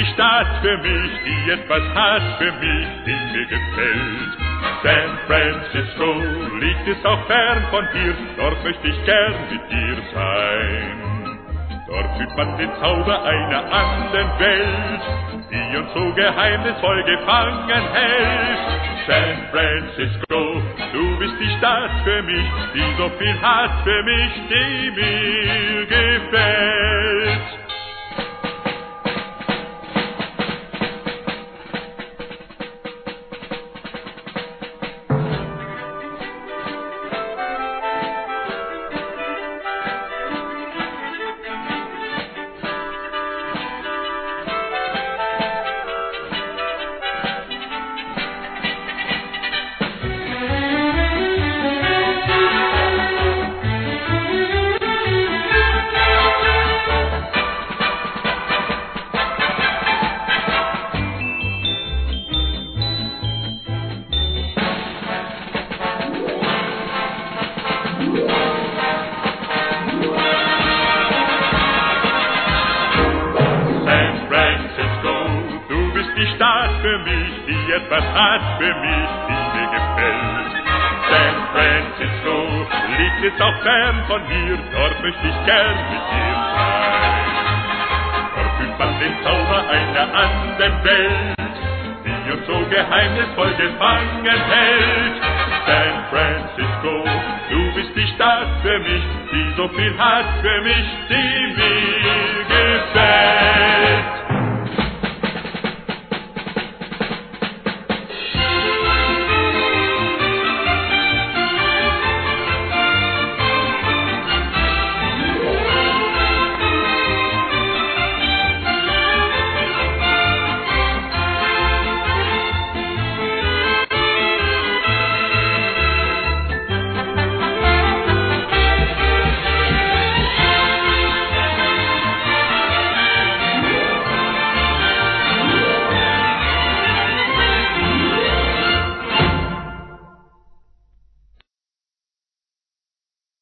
die Stadt für mich, die etwas hat für mich, die mir gefällt. San Francisco liegt es auch fern von hier, dort möchte ich gern mit dir sein. Dort fühlt man den Zauber einer anderen Welt, die uns so geheimnisvoll gefangen hält. San Francisco, du bist die Stadt für mich, die so viel hat für mich, die mir gefällt. Für mich, die etwas hat für mich, die mir gefällt. San Francisco liegt es auch fern von hier, dort möchte ich gern mit dir sein. Dort fühlt man den Zauber einer anderen Welt, die uns so geheimnisvoll gefangen hält. San Francisco, du bist die Stadt für mich, die so viel hat für mich, die mir gefällt.